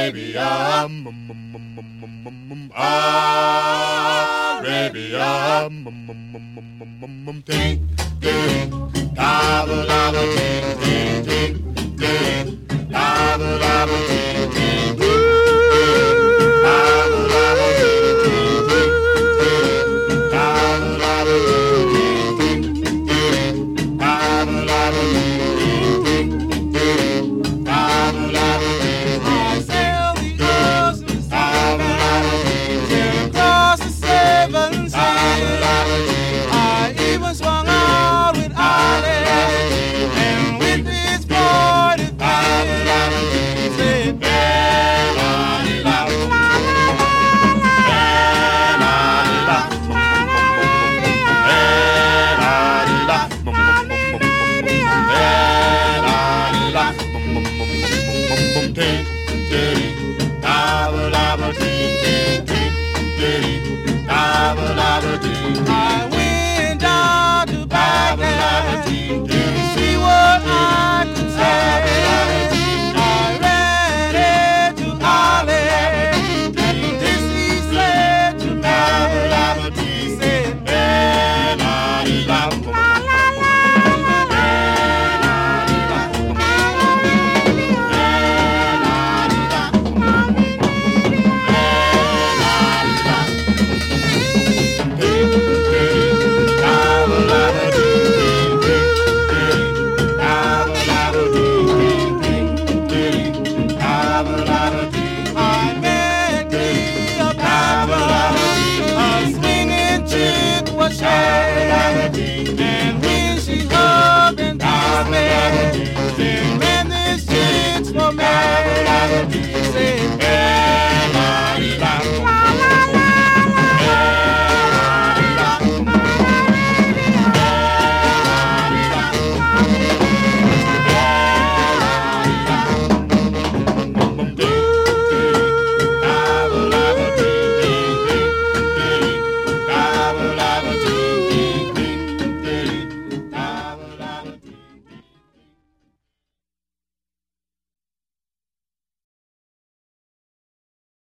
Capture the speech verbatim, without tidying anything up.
Arabia, Arabia, ting, ting, gobble, gobble, ting, ting, ting, ting, gobble, gobble, ting, ting, ting, gobble, gobble, ting, ting, ting, gobble, gobble, ting, ting, ting, gobble, gobble, ting, ting, ting, gobble, gobble, ting, ting. I sail the ocean, gobble, gobble, ting, ting, across the seven seas. I even swung out with Ollie, and with his forty he said, "La-la-la, la-la-la,